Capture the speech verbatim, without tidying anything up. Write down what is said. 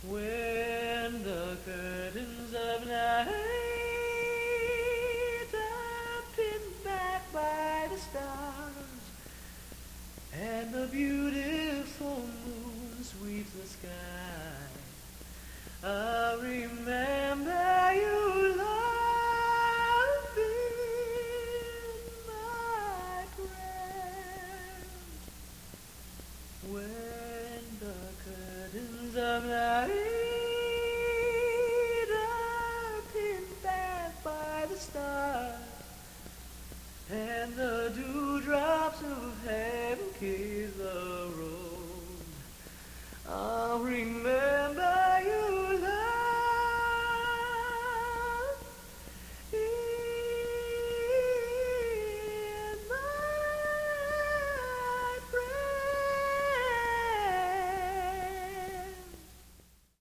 When the curtains of night are pinned back by the stars, and the beautiful moon sweeps the sky, I'll remember you laughing, my friend. When the curtains of night are pinned back by the stars, and the dewdrops of heaven kiss the road, I'll remember